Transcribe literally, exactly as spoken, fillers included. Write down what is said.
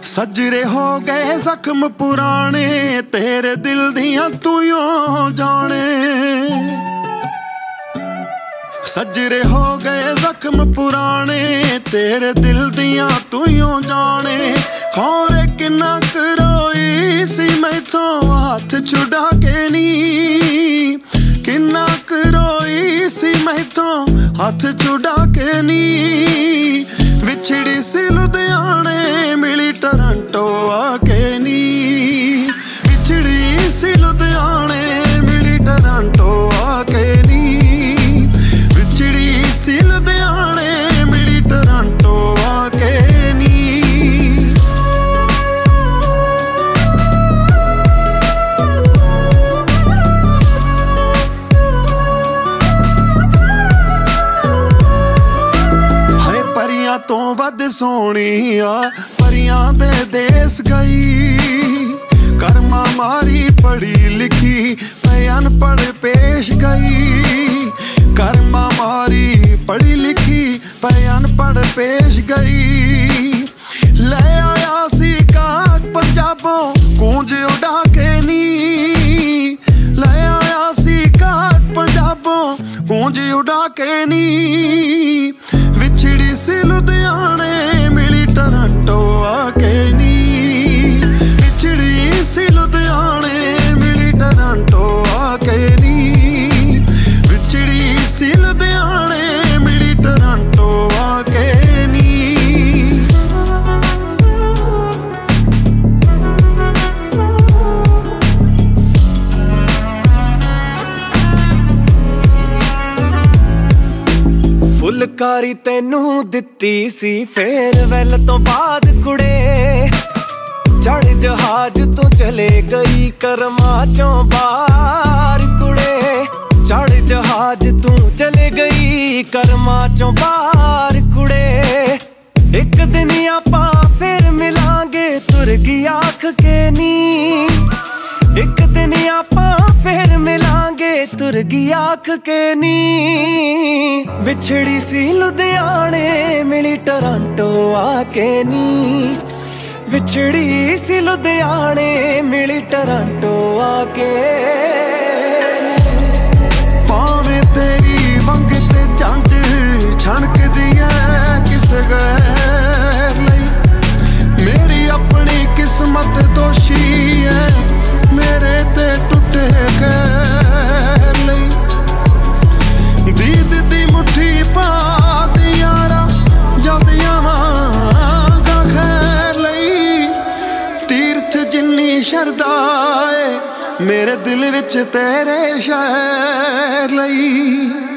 सजरे हो गए जख्म पुराने, तेरे दिल दियां तू यूं जाने। सजरे हो गए जख्म पुराने, तेरे दिल दियां तू यूं जाने। खौरे किन्ना करोई सी मैथों हाथ छुड़ा के नी, किन्ना करोई सी मैथों हाथ छुड़ा के नी। विछड़ी सी लुधियाने, मिली टोरंटो आके नी। विछड़ी सी लुधियाने, मिली टोरंटो आके नी। विछड़ी सी लुधियाने, मिली टोरंटो आके नी। हाय परियां तो वध सोहणी आ, परियां दे देस गई। कर्मा मारी पढ़ी लिखी, मैं अनपढ़ पेश गई। कर्मा मारी पढ़ी लिखी, मैं अनपढ़ पेश गई। ले आया सी काग पंजाबों गूंज उड़ा के नी। ले आया सी काग पंजाबों गूंज उड़ा के नी। विछड़ी सी लुधियाने, मिली टोरंटो आके नी। विछड़ी सी लुधियाने, मिली टोरंटो आके नी। विछड़ी सी लुधियाने, मिली टोरंटो आके नी। फुलकारी तैनू दित्ती सी फेयरवेल तो बाद कुड़े। चढ़ जहाज तो चले गई कर्मा चों बाहर कुड़े। चढ़ जहाज तू चले गई कर्मा चों बाहर कुड़े। एक दिन आपां फिर मिलांगे तुर गई आख के नी। एक दिन आपां फिर मिलांगे तुर गई आख के नी। विछड़ी सी लुधियाने, मिली टोरंटो आके नी। विछड़ी सी लुधियाने, मिली टोरंटो आके नी। भावें तेरी वंग ते जंज छणकदी ऐ किस गैर लई। मेरी अपनी किस्मत दोषी है, मेरे ते टुटे गैर लई। दीद दी मुट्ठी पा दी यारा, जद आवांगा खैर लई। तीर्थ जिन्नी शरदा ऐ मेरे दिल विच तेरे शहर लई।